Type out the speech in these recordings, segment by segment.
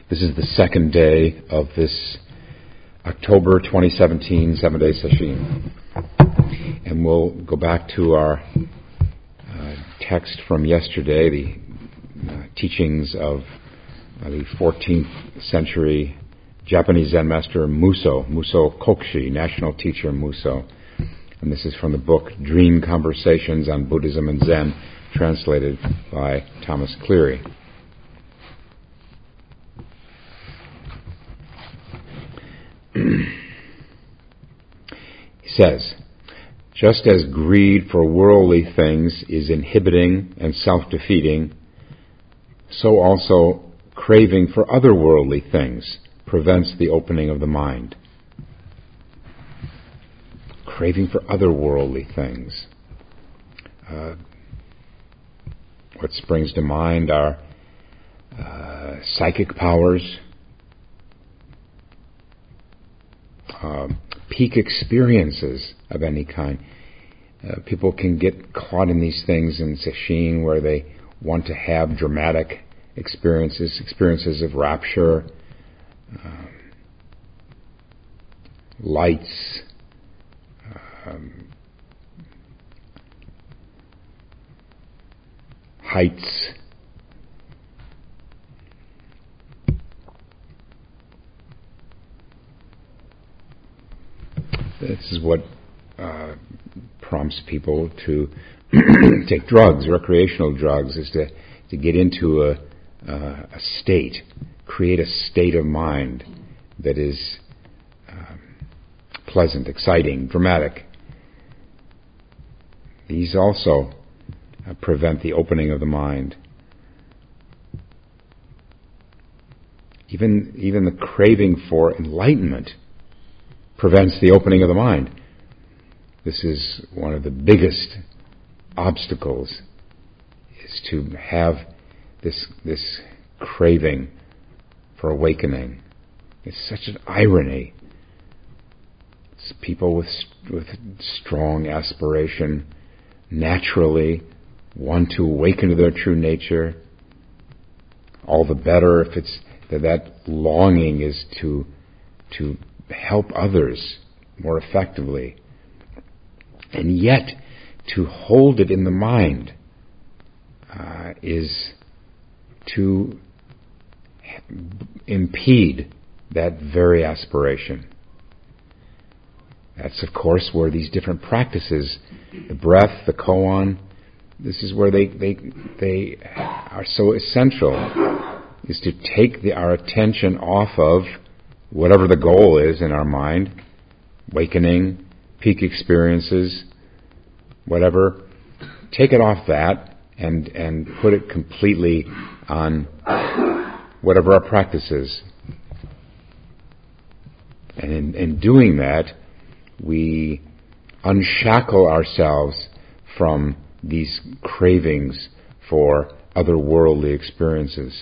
This is the second day of this October 2017 7-day session. And we'll go back to our text from yesterday, the teachings of the 14th century Japanese Zen master Muso Kokushi, national teacher Muso. And this is from the book Dream Conversations on Buddhism and Zen, translated by Thomas Cleary. He says, just as greed for worldly things is inhibiting and self-defeating, so also craving for otherworldly things prevents the opening of the mind. Craving for otherworldly things. What springs to mind are psychic powers, peak experiences of any kind. People can get caught in these things in sesshin where they want to have dramatic experiences of rapture, lights, heights, this is what prompts people to take drugs, recreational drugs, is to get into a state, create a state of mind that is pleasant, exciting, dramatic. These also prevent the opening of the mind. Even the craving for enlightenment prevents the opening of the mind. This is one of the biggest obstacles, is to have this craving for awakening. It's such an irony. It's people with strong aspiration naturally want to awaken to their true nature. All the better if it's that longing is to help others more effectively. And yet, to hold it in the mind is to impede that very aspiration. That's, of course, where these different practices, the breath, the koan, this is where they are so essential, is to take our attention off of whatever the goal is in our mind, awakening, peak experiences, whatever. Take it off that and put it completely on whatever our practice is. And in doing that, we unshackle ourselves from these cravings for otherworldly experiences.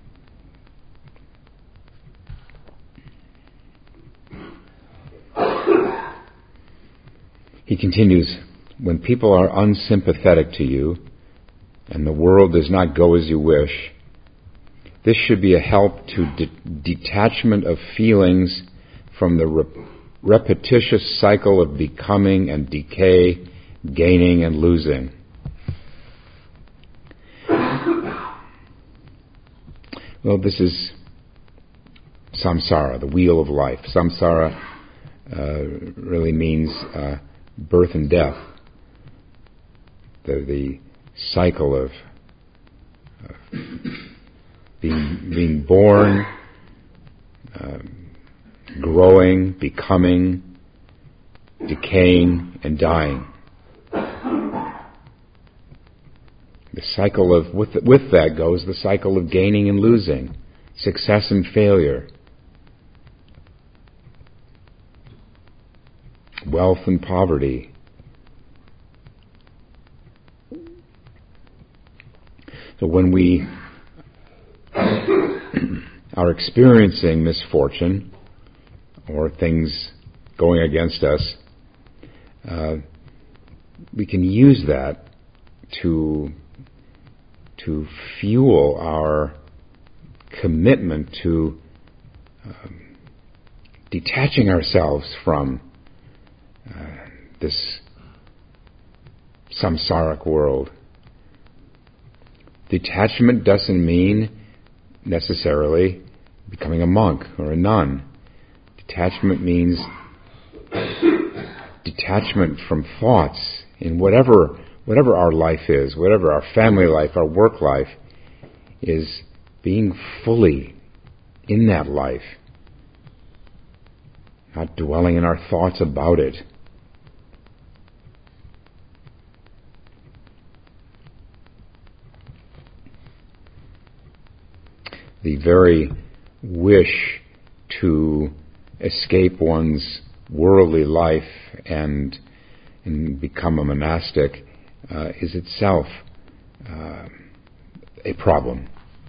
He continues, when people are unsympathetic to you and the world does not go as you wish, this should be a help to detachment of feelings from the repetitious cycle of becoming and decay, gaining and losing. Well, this is samsara, the wheel of life. Samsara really means birth and death. The cycle of being born, growing, becoming, decaying, and dying. The cycle of, with that goes the cycle of gaining and losing, success and failure, wealth and poverty. So when we are experiencing misfortune or things going against us, we can use that to fuel our commitment to detaching ourselves from this samsaric world. Detachment doesn't mean necessarily becoming a monk or a nun. Detachment means detachment from thoughts in whatever our life is, whatever our family life, our work life, is being fully in that life, not dwelling in our thoughts about it. The very wish to escape one's worldly life and become a monastic is itself a problem.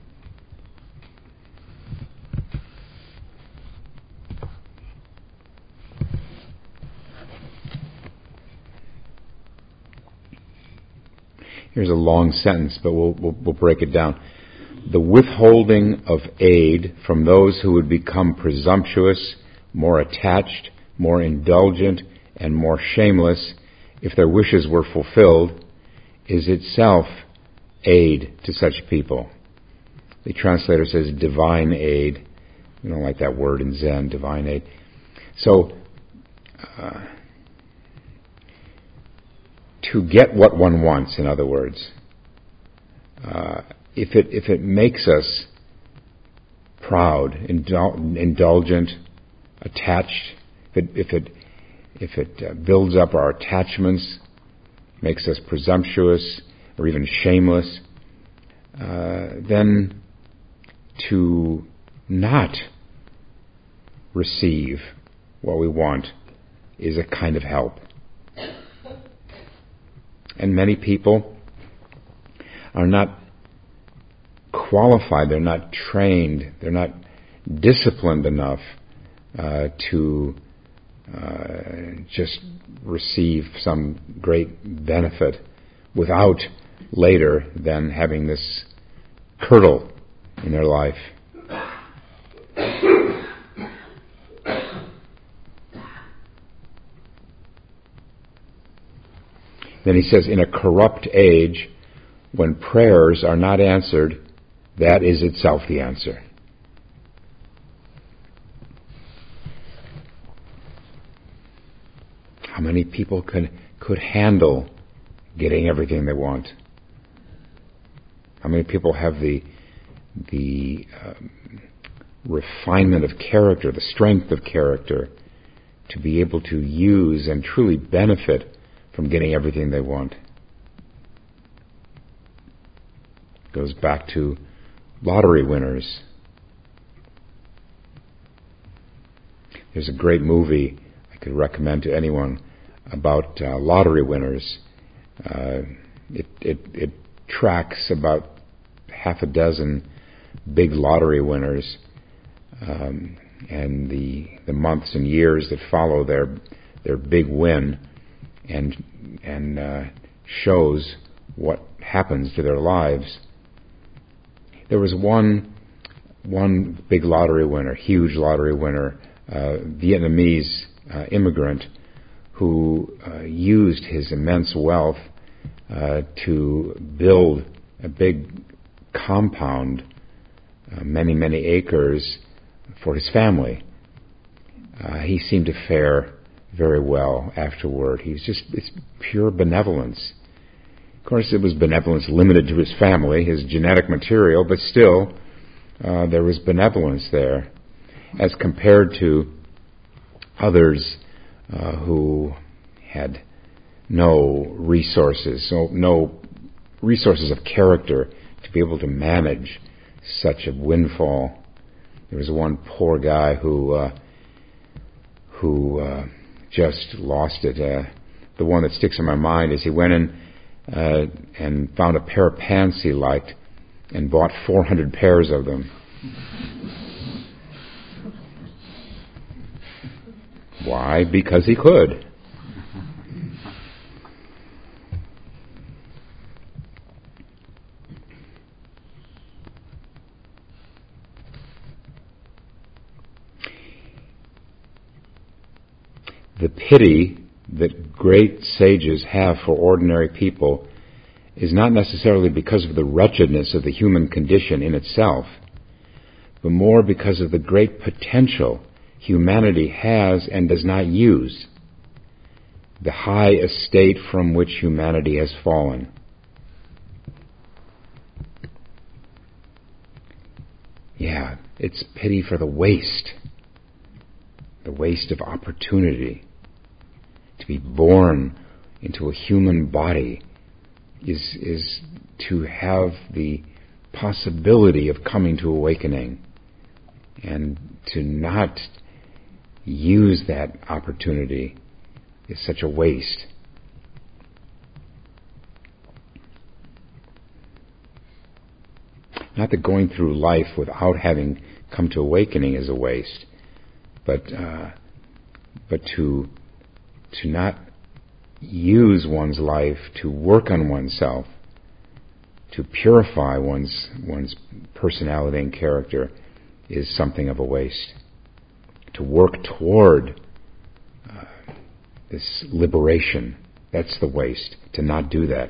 Here's a long sentence, but we'll break it down. The withholding of aid from those who would become presumptuous, more attached, more indulgent, and more shameless if their wishes were fulfilled is itself aid to such people. The translator says divine aid. We don't like that word in Zen, divine aid. So, to get what one wants, in other words, if it makes us proud, indulgent, attached, if it builds up our attachments, makes us presumptuous or even shameless, then to not receive what we want is a kind of help. And many people are not qualified, they're not trained, they're not disciplined enough to just receive some great benefit without later then having this curdle in their life. Then he says, in a corrupt age, when prayers are not answered, that is itself the answer. How many people could handle getting everything they want? How many people have the refinement of character, the strength of character, to be able to use and truly benefit from getting everything they want? Goes back to lottery winners. There's a great movie I could recommend to anyone about lottery winners. It tracks about half a dozen big lottery winners and the months and years that follow their big win, and shows what happens to their lives. There was one big lottery winner, huge lottery winner, Vietnamese immigrant, who used his immense wealth to build a big compound, many acres, for his family. He seemed to fare very well afterward. It's pure benevolence. Of course, it was benevolence limited to his family, his genetic material, but still, there was benevolence there, as compared to others who had no resources of character to be able to manage such a windfall. There was one poor guy who just lost it. The one that sticks in my mind is he went in and found a pair of pants he liked and bought 400 pairs of them. Why? Because he could. The pity that great sages have for ordinary people is not necessarily because of the wretchedness of the human condition in itself, but more because of the great potential humanity has and does not use, the high estate from which humanity has fallen. Yeah, it's pity for the waste of opportunity. To be born into a human body is to have the possibility of coming to awakening, and to not use that opportunity is such a waste. Not that going through life without having come to awakening is a waste, but to not use one's life to work on oneself, to purify one's personality and character, is something of a waste. To work toward this liberation, that's the waste, to not do that.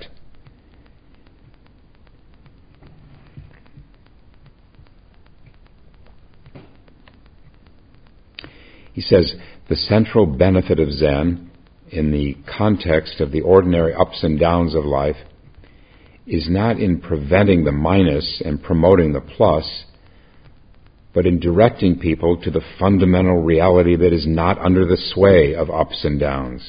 He says, the central benefit of Zen, in the context of the ordinary ups and downs of life, is not in preventing the minus and promoting the plus, but in directing people to the fundamental reality that is not under the sway of ups and downs.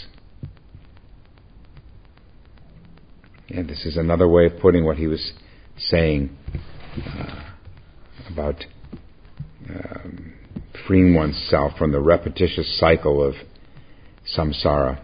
And this is another way of putting what he was saying about freeing oneself from the repetitious cycle of samsara,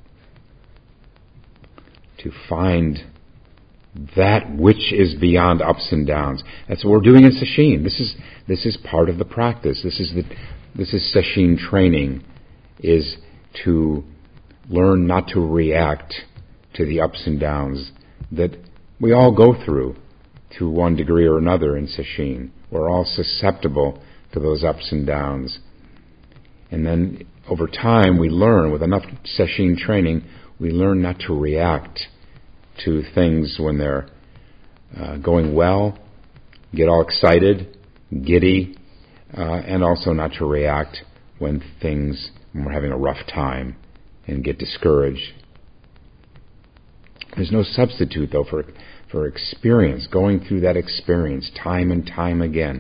to find that which is beyond ups and downs. That's what we're doing in sesshin. This is part of the practice. This is sesshin training, is to learn not to react to the ups and downs that we all go through to one degree or another in sesshin. We're all susceptible to those ups and downs. And then over time we learn, with enough sesshin training, we learn not to react to things when they're going well, get all excited, giddy, and also not to react when we're having a rough time and get discouraged. There's no substitute, though, for experience, going through that experience time and time again,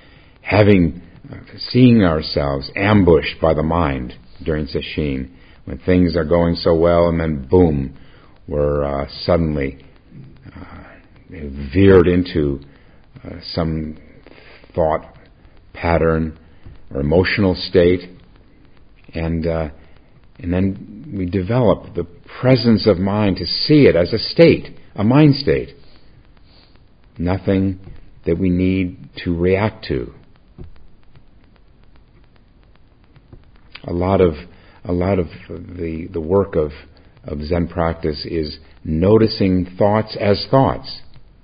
seeing ourselves ambushed by the mind during sesshin, when things are going so well, and then boom, we're suddenly veered into some thought pattern or emotional state, and then we develop the presence of mind to see it as a state, a mind state, nothing that we need to react to. A lot of the work of Zen practice is noticing thoughts as thoughts.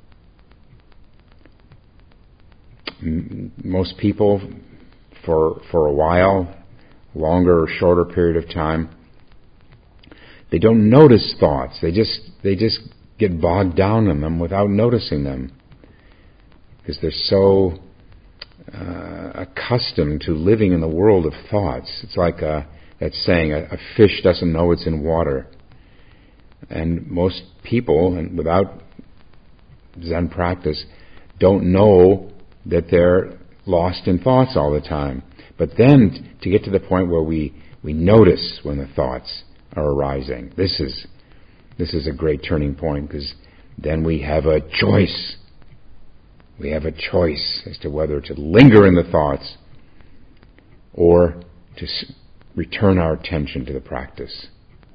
Most people, for a while, longer or shorter period of time, they don't notice thoughts. They just get bogged down in them without noticing them, because they're so accustomed to living in the world of thoughts. It's like that saying, a fish doesn't know it's in water. And most people, and without Zen practice, don't know that they're lost in thoughts all the time. But then to get to the point where we notice when the thoughts are arising, this is a great turning point, because then we have a choice. We have a choice as to whether to linger in the thoughts or to return our attention to the practice.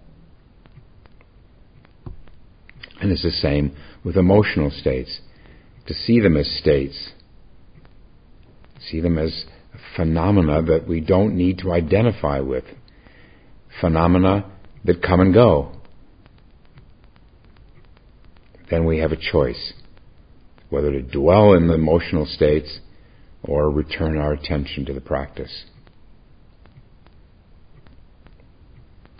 And it's the same with emotional states. To see them as states, see them as phenomena that we don't need to identify with, phenomena that come and go. Then we have a choice, whether to dwell in the emotional states or return our attention to the practice.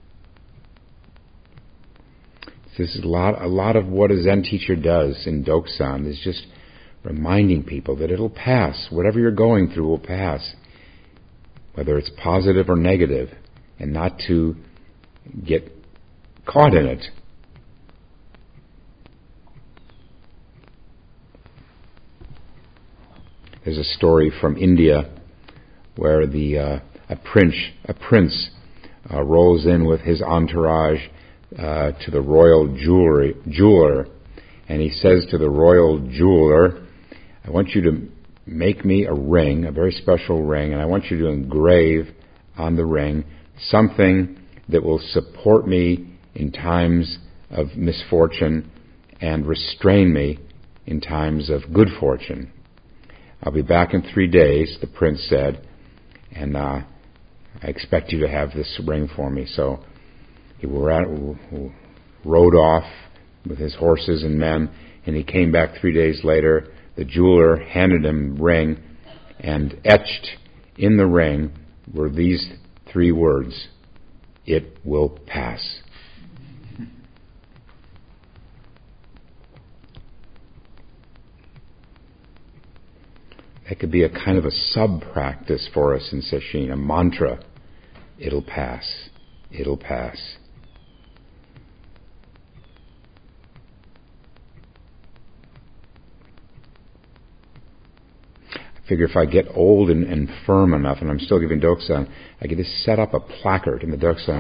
This is a lot of what a Zen teacher does in Dokusan is just reminding people that it'll pass. Whatever you're going through will pass, whether it's positive or negative, and not to get caught in it. There's a story from India where a prince rolls in with his entourage to the royal jeweler, and he says to the royal jeweler, "I want you to make me a ring, a very special ring, and I want you to engrave on the ring something that will support me in times of misfortune and restrain me in times of good fortune. I'll be back in 3 days," the prince said, "and I expect you to have this ring for me." So he rode off with his horses and men, and he came back 3 days later. The jeweler handed him the ring, and etched in the ring were these 3 words: "It will pass." That could be a kind of a sub-practice for us in Sesshin, a mantra. It'll pass. It'll pass. I figure if I get old and firm enough, and I'm still giving Dokusan, I could just set up a placard in the Dokusan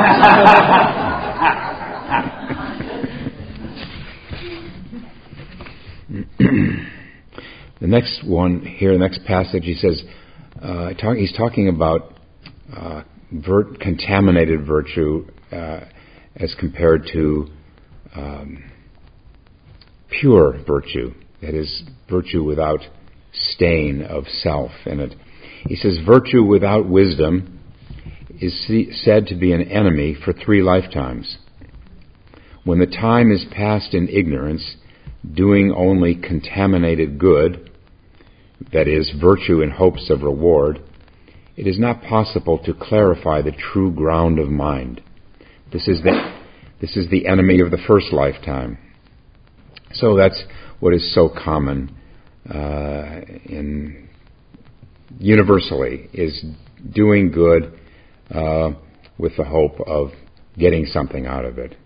room. The next one here, the next passage, he says, he's talking about contaminated virtue as compared to pure virtue, that is, virtue without stain of self in it. He says, virtue without wisdom is said to be an enemy for 3 lifetimes. When the time is passed in ignorance, doing only contaminated good, that is, virtue in hopes of reward, it is not possible to clarify the true ground of mind. This is the enemy of the first lifetime. So that's what is so common universally, is doing good with the hope of getting something out of it.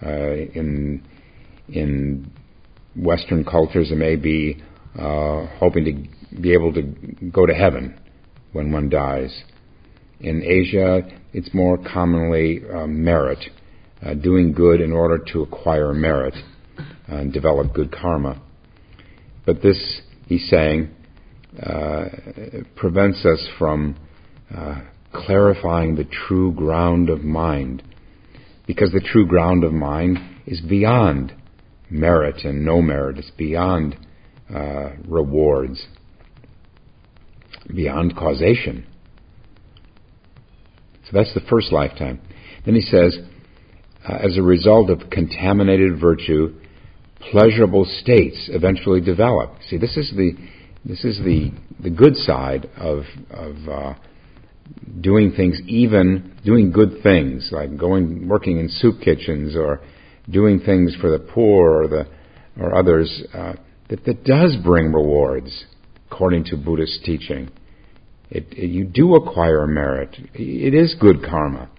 In Western cultures, it may be hoping to be able to go to heaven when one dies. In Asia, it's more commonly merit, doing good in order to acquire merit and develop good karma. But this, he's saying, prevents us from clarifying the true ground of mind, because the true ground of mind is beyond merit and no merit. It's beyond rewards, beyond causation. So that's the first lifetime. Then he says, as a result of contaminated virtue, pleasurable states eventually develop. See, this is the good side of doing things, even doing good things, like working in soup kitchens or doing things for the poor or others, that does bring rewards, according to Buddhist teaching. You do acquire merit. It is good karma.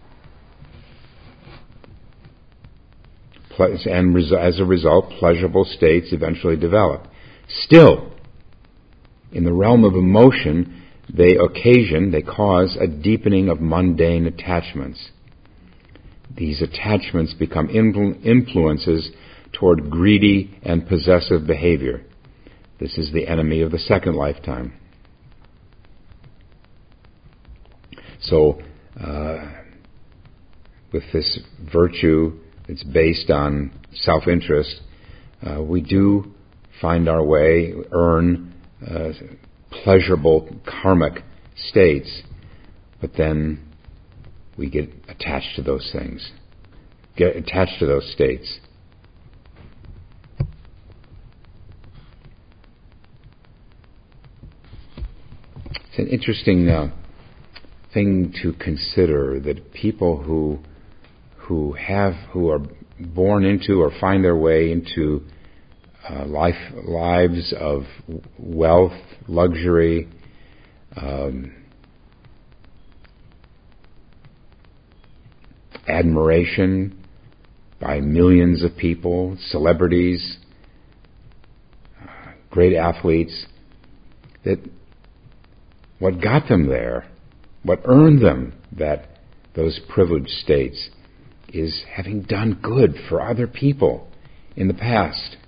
And as a result, pleasurable states eventually develop. Still, in the realm of emotion, they cause a deepening of mundane attachments. These attachments become influences toward greedy and possessive behavior. This is the enemy of the second lifetime. So, with this virtue that's based on self-interest, we do find our way, earn pleasurable karmic states, but then we get attached to those things, get attached to those states. It's an interesting thing to consider, that people who are born into or find their way into lives of wealth, luxury, admiration by millions of people, celebrities, great athletes, that what got them there, what earned them those privileged states, is having done good for other people in the past.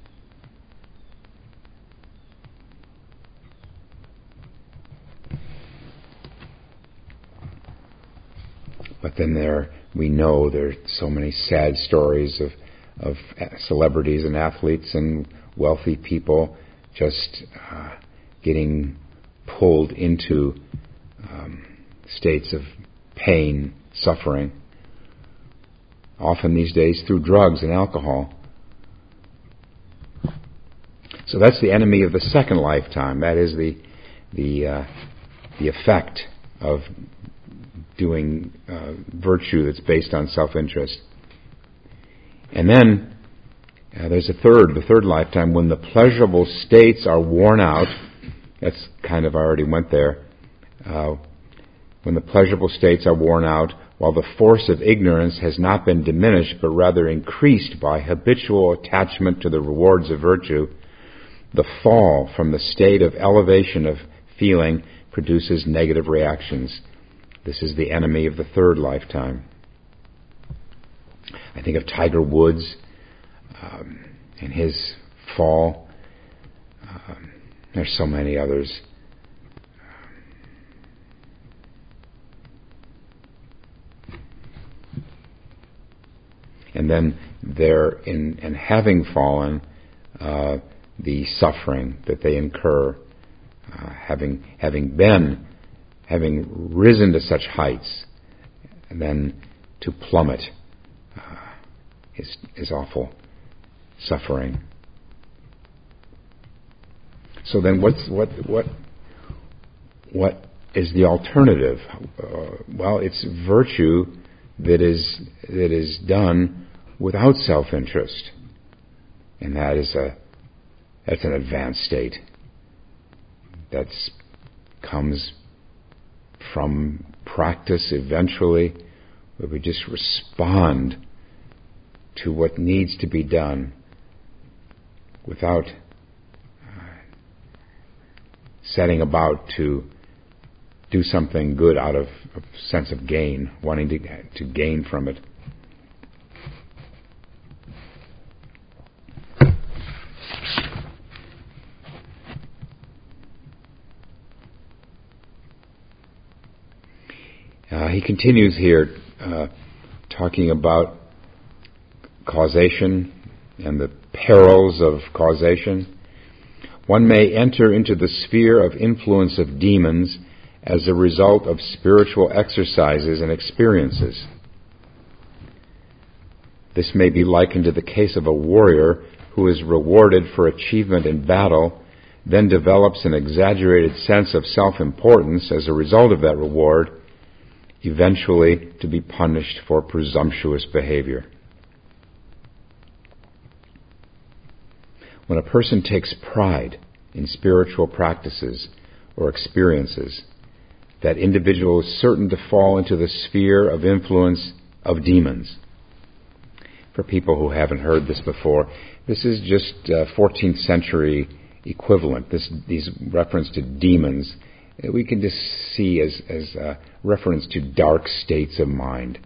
But then we know there are so many sad stories of celebrities and athletes and wealthy people just getting pulled into states of pain, suffering, often these days through drugs and alcohol. So that's the enemy of the second lifetime. That is the effect of doing virtue that's based on self-interest. And then there's the third lifetime, when the pleasurable states are worn out. That's kind of, I already went there. When the pleasurable states are worn out, while the force of ignorance has not been diminished, but rather increased by habitual attachment to the rewards of virtue, the fall from the state of elevation of feeling produces negative reactions. This is the enemy of the third lifetime. I think of Tiger Woods and his fall. There's so many others. And then in having fallen, the suffering that they incur, having risen to such heights, and then to plummet is awful suffering. So then, what is the alternative? Well, it's virtue that is done without self-interest, and that's an advanced state. That comes from practice eventually, where we just respond to what needs to be done without setting about to do something good out of a sense of gain, wanting to gain from it. He continues here talking about causation and the perils of causation. One may enter into the sphere of influence of demons as a result of spiritual exercises and experiences. This may be likened to the case of a warrior who is rewarded for achievement in battle, then develops an exaggerated sense of self-importance as a result of that reward, eventually to be punished for presumptuous behavior. When a person takes pride in spiritual practices or experiences, that individual is certain to fall into the sphere of influence of demons. For people who haven't heard this before, this is just 14th century equivalent. These reference to demons, we can just see as a reference to dark states of mind.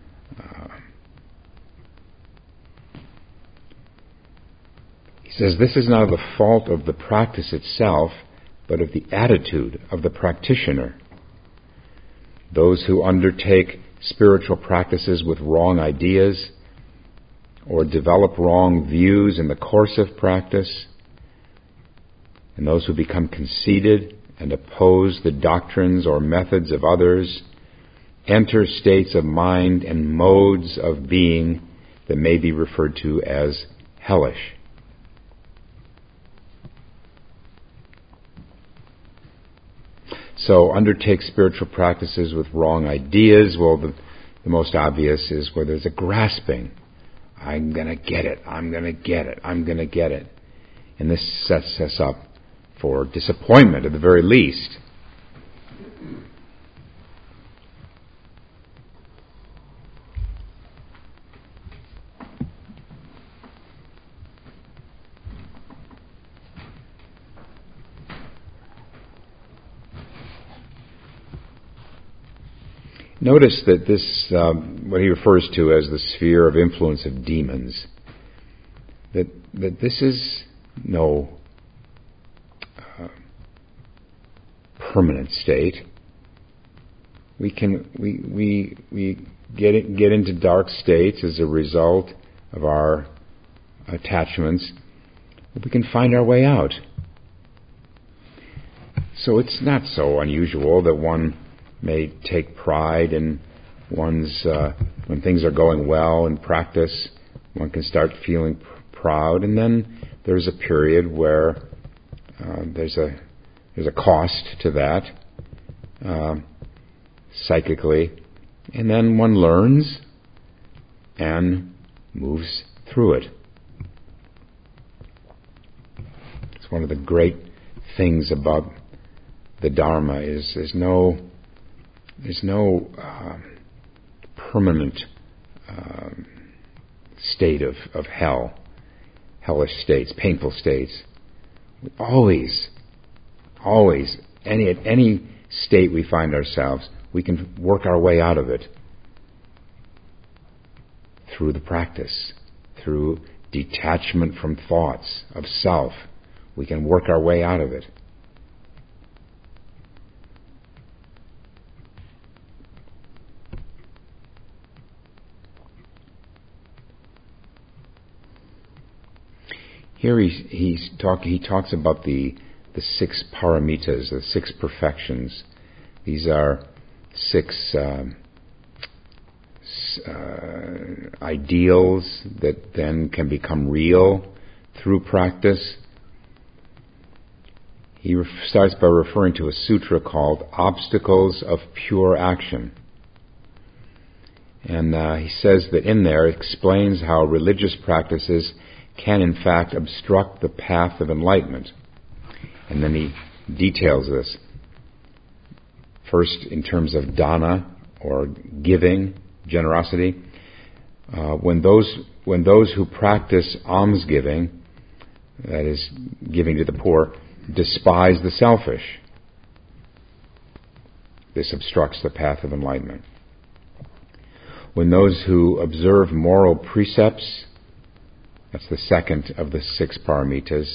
He says this is not the fault of the practice itself, but of the attitude of the practitioner. Those who undertake spiritual practices with wrong ideas or develop wrong views in the course of practice, and those who become conceited and oppose the doctrines or methods of others, enter states of mind and modes of being that may be referred to as hellish. So undertake spiritual practices with wrong ideas. Well, the most obvious is where there's a grasping I'm going to get it. I'm going to get it. I'm going to get it. And this sets us up for disappointment at the very least. Notice that this, what he refers to as the sphere of influence of demons, that this is no permanent state. We get into dark states as a result of our attachments, but we can find our way out. So it's not so unusual that one may take pride in one's, when things are going well in practice, one can start feeling proud, and then there's a period where there's a cost to that psychically, and then one learns and moves through it. It's one of the great things about the Dharma is there's no permanent state of hell, hellish states, painful states. Always, at any state we find ourselves, we can work our way out of it through the practice, through detachment from thoughts of self. We can work our way out of it. Here he talks about the 6 paramitas, the 6 perfections. These are 6 ideals that then can become real through practice. He starts by referring to a sutra called Obstacles of Pure Action. And he says that in there it explains how religious practices can in fact obstruct the path of enlightenment. And then he details this. First, in terms of dana, or giving, generosity. When those who practice almsgiving, that is, giving to the poor, despise the selfish, this obstructs the path of enlightenment. When those who observe moral precepts, that's the second of the 6 paramitas,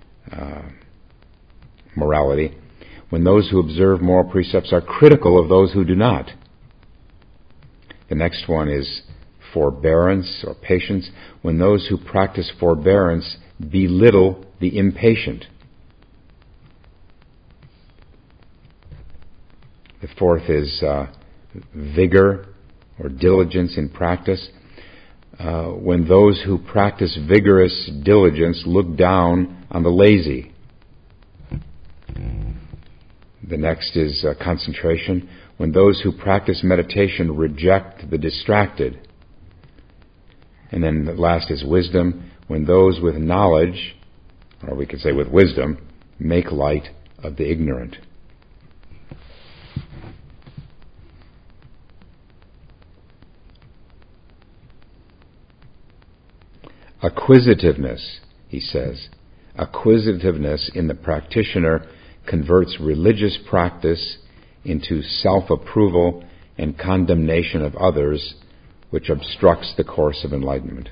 morality. When those who observe moral precepts are critical of those who do not. The next one is forbearance or patience. When those who practice forbearance belittle the impatient. The fourth is vigor or diligence in practice. When those who practice vigorous diligence look down on the lazy. The next is concentration. When those who practice meditation reject the distracted. And then the last is wisdom. When those with knowledge, or we could say with wisdom, make light of the ignorant. Acquisitiveness, he says. Acquisitiveness in the practitioner converts religious practice into self-approval and condemnation of others, which obstructs the course of enlightenment.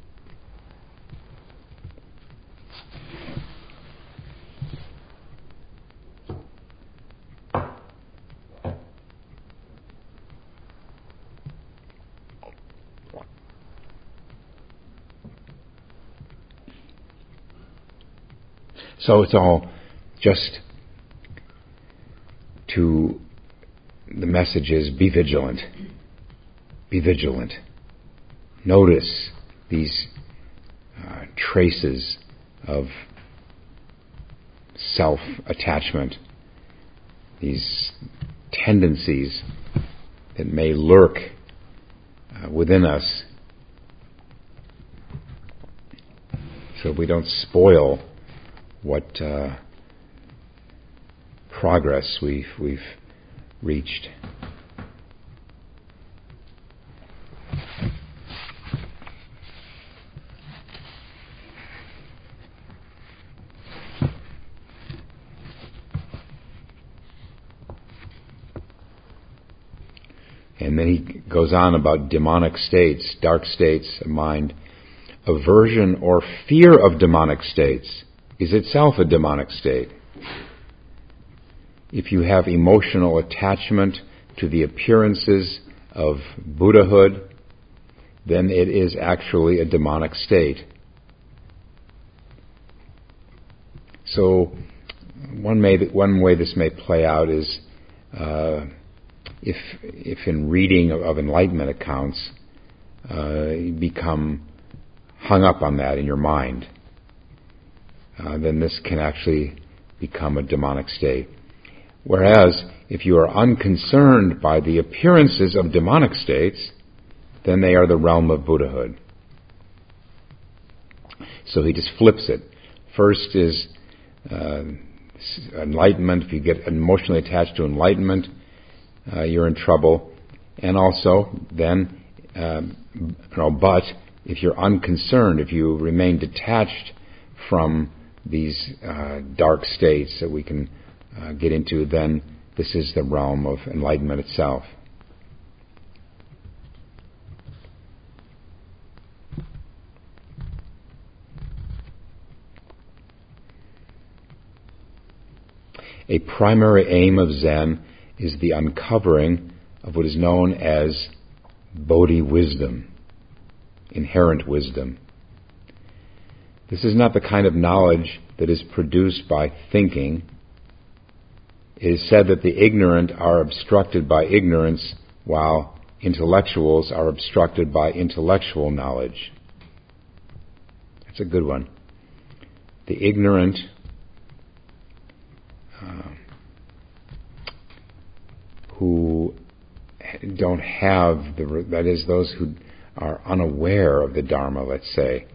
So it's all just to, the message is be vigilant. Be vigilant. Notice these traces of self-attachment, these tendencies that may lurk within us. so we don't spoil what progress we've reached. And then he goes on about demonic states, dark states of mind. Aversion or fear of demonic states is itself a demonic state. If you have emotional attachment to the appearances of Buddhahood, then it is actually a demonic state. So one way this may play out is if in reading of enlightenment accounts you become hung up on that in your mind, then this can actually become a demonic state. Whereas if you are unconcerned by the appearances of demonic states, then they are the realm of Buddhahood. So he just flips it. First is enlightenment. If you get emotionally attached to enlightenment, you're in trouble. And also, then, but if you're unconcerned, if you remain detached from these dark states that we can get into, then this is the realm of enlightenment itself. A primary aim of Zen is the uncovering of what is known as Bodhi wisdom, inherent wisdom. This is not the kind of knowledge that is produced by thinking. It is said that the ignorant are obstructed by ignorance, while intellectuals are obstructed by intellectual knowledge. That's a good one. The ignorant who don't have that is, those who are unaware of the Dharma, let's say,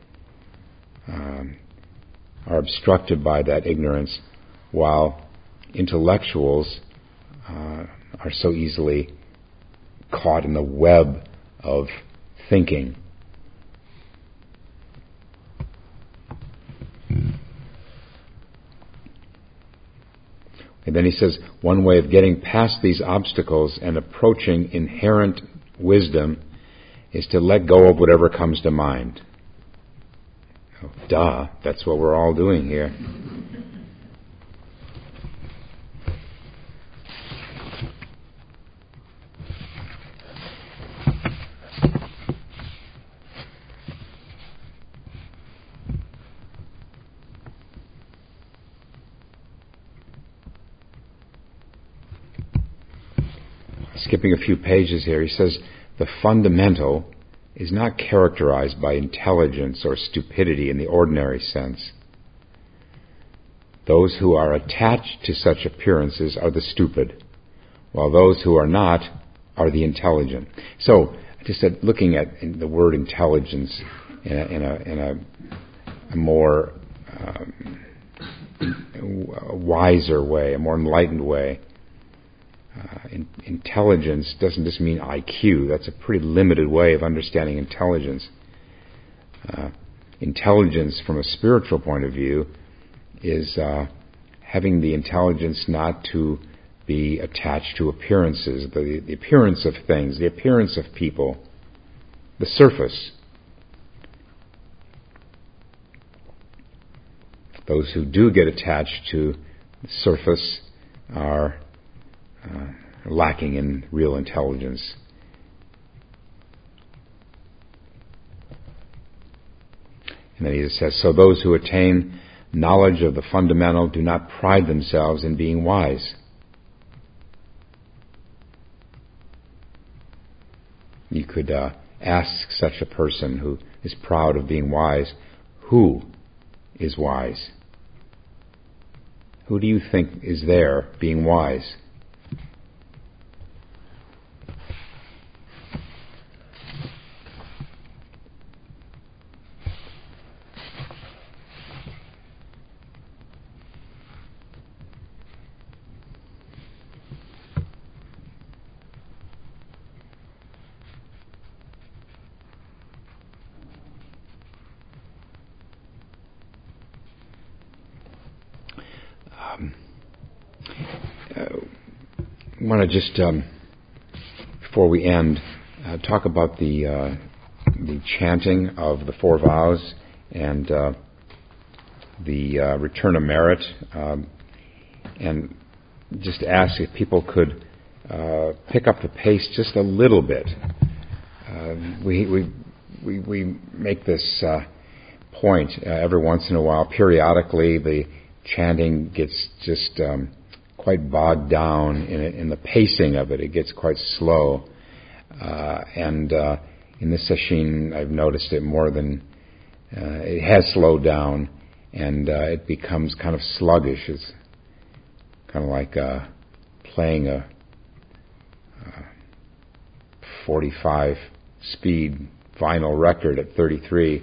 are obstructed by that ignorance, while intellectuals are so easily caught in the web of thinking. And then he says, one way of getting past these obstacles and approaching inherent wisdom is to let go of whatever comes to mind. Oh, duh, that's what we're all doing here. Skipping a few pages here, he says, the fundamental is not characterized by intelligence or stupidity in the ordinary sense. Those who are attached to such appearances are the stupid, while those who are not are the intelligent. So, I just said, looking at the word intelligence in a more wiser way, a more enlightened way. Intelligence doesn't just mean IQ. That's a pretty limited way of understanding intelligence. Intelligence from a spiritual point of view is having the intelligence not to be attached to appearances, the appearance of things, the appearance of people, the surface. Those who do get attached to the surface are lacking in real intelligence. And then he says, so those who attain knowledge of the fundamental do not pride themselves in being wise. You could ask such a person who is proud of being wise, who is wise? Who do you think is there being wise? want to just, before we end, talk about the chanting of the four vows and the return of merit, and just ask if people could pick up the pace just a little bit. We make this point every once in a while. Periodically, the chanting gets just quite bogged down in the pacing of it. It gets quite slow, and in this session, I've noticed it more than it has slowed down, and it becomes kind of sluggish. It's kind of like playing a 45 speed vinyl record at 33.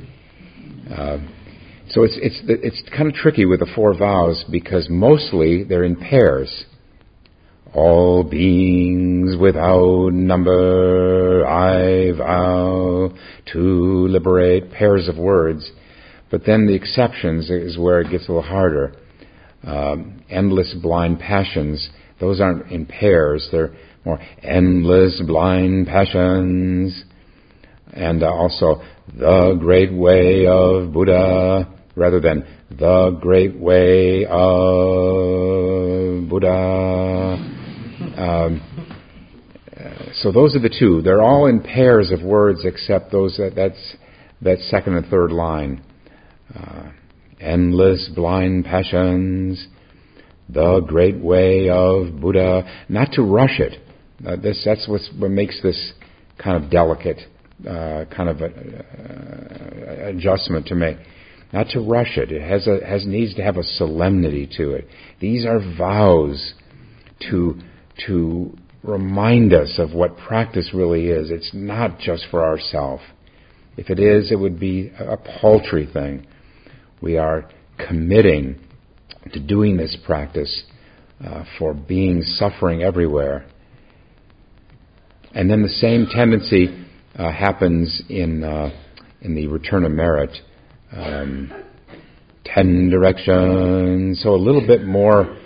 So it's kind of tricky with the four vows because mostly they're in pairs. All beings without number, I vow to liberate. Pairs of words. But then the exceptions is where it gets a little harder. Endless blind passions, those aren't in pairs. They're more endless blind passions. And also, the great way of Buddha, rather than the great way of Buddha. So those are the two. They're all in pairs of words except those that second and third line. Endless blind passions, the great way of Buddha. Not to rush it. That's what makes this kind of delicate kind of adjustment to make. Not to rush it. It needs to have a solemnity to it. These are vows to remind us of what practice really is. It's not just for ourselves. If it is, it would be a paltry thing. We are committing to doing this practice for beings suffering everywhere. And then the same tendency happens in the return of merit. 10 directions, so a little bit more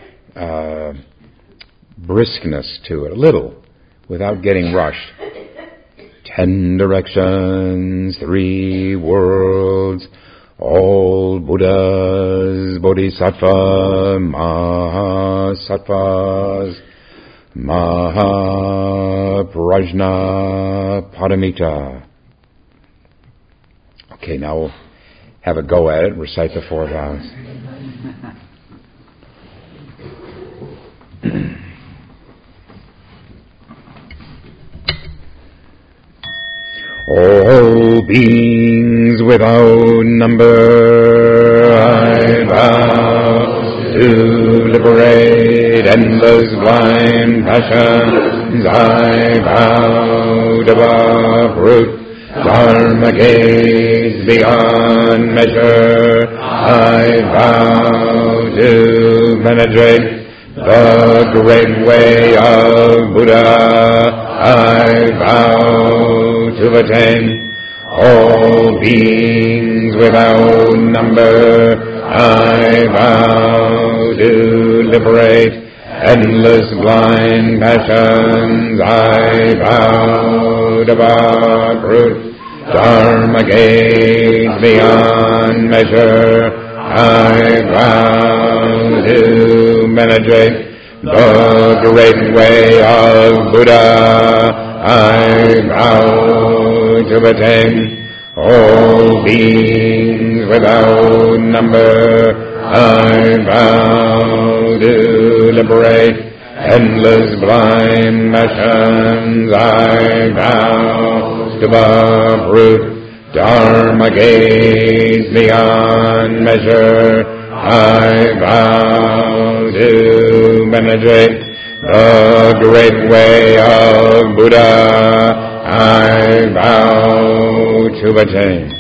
briskness to it, a little, without getting rushed. 10 directions, 3 worlds, all Buddhas, Bodhisattva, Mahasattvas, Mahaprajna, Paramita. Okay, now we'll have a go at it, recite the four vows. All beings without number, I vow to liberate endless blind passions. I vow to uproot Dharma gaze beyond measure. I vow to penetrate the great way of Buddha. I vow to attain all beings without number. I vow to liberate endless blind passions. I vow to uproot Dharma gaze beyond measure. I vow to penetrate the great way of Buddha. I vow to attain all beings without number. I vow to liberate endless blind passions. I vow to uproot Dharma gaze beyond measure. I vow to penetrate the great way of Buddha. I vow to attain